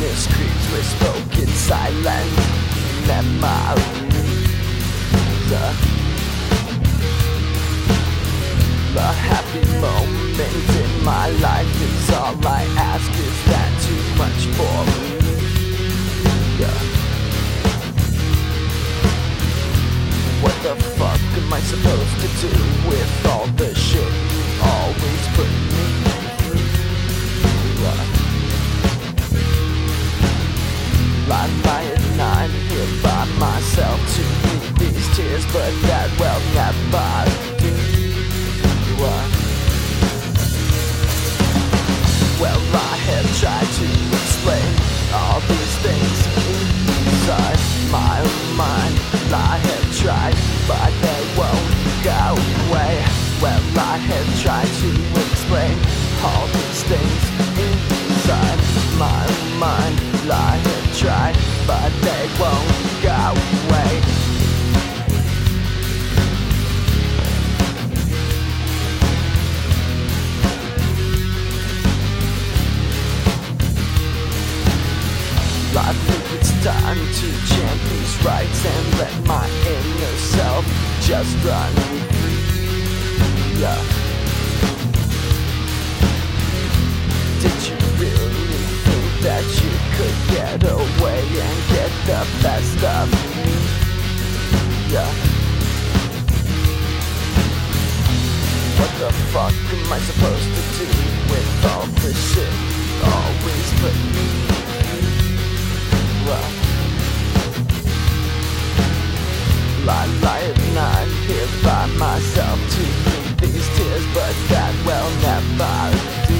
Darkness creeps with spoken silent memories. The happy moment in my life is all I ask. Is that too much for me? What the fuck am I supposed to do with all the shit you always put me through? Lie at night here by myself to read these tears, but that will never do. Well, I have tried to explain all these things inside my mind. I have tried, but they won't go away. Well, I have tried to explain all these things inside my mind. I have tried, but they won't go away. I think it's time to chant these rights and let my inner self just run free. Did you really think that you could get away and get the best of me? What the fuck am I supposed to do with all the shit you always put me through? Lie at night here by myself to read these tears, but that will never do.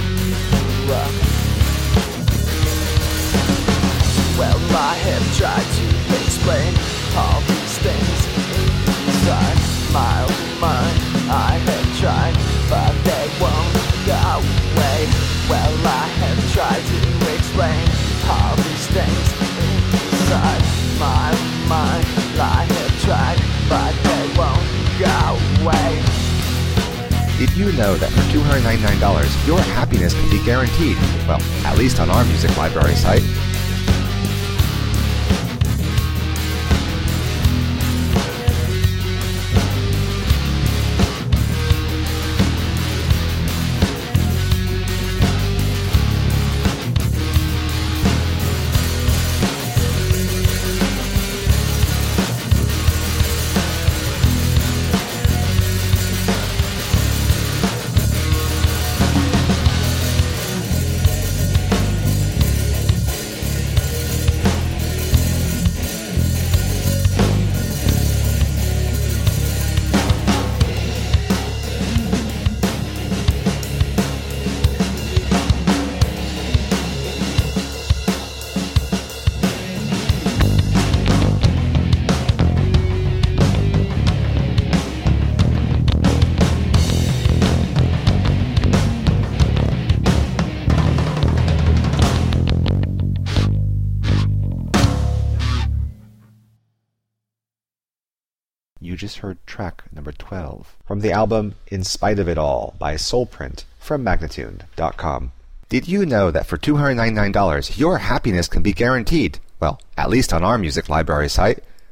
Well, I have tried to explain all these things inside my mind. I have tried, but they won't go away. Well, I have tried to explain all these things inside my mind. I have tried, but they won't go away. Did you know that for $299, your happiness can be guaranteed? Well, at least on our music library site. You just heard track number 12 from the album In Spite of It All by Soulprint from Magnatune.com. Did you know that for $299 your happiness can be guaranteed? Well, at least on our music library site.